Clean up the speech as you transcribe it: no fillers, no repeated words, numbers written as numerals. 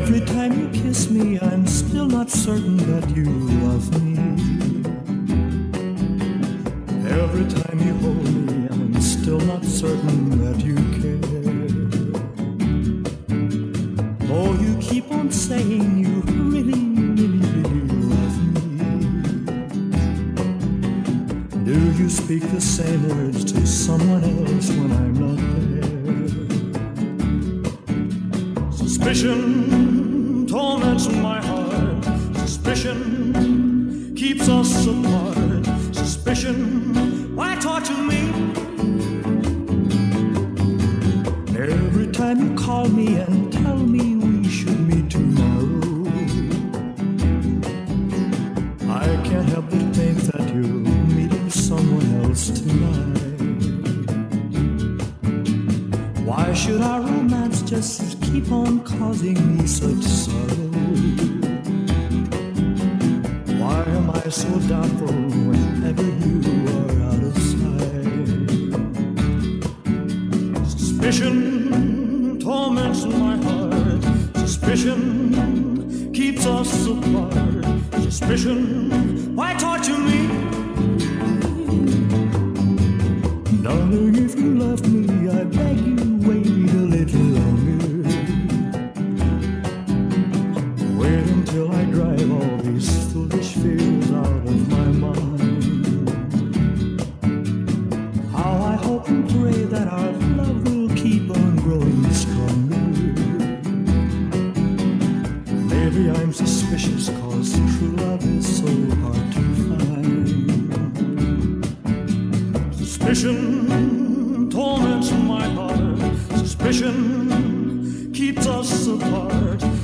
Every time you kiss me, I'm still not certain that you love me. Every time you hold me, I'm still not certain that you care. Oh, you keep on saying you really, really, really love me. Do you speak the same words to someone else when I'm not there? Suspicion torments my heart. Suspicion keeps us apart. Suspicion, why torture me? Every time you call me and tell me we should meet tomorrow, I can't help but think that you're meeting someone else tonight. Why should our romance just keep on causing me such sorrow? Why am I so doubtful whenever you are out of sight? Suspicion torments my heart. Suspicion keeps us apart. Suspicion, why torture me? Darling, if you love me, I beg you, wait a little longer. Wait until I drive all these foolish fears out of my mind. How I hope and pray that our love will keep on growing stronger. Maybe I'm suspicious, cause true love is so hard to find. Suspicion torments my heart. Suspicion keeps us apart.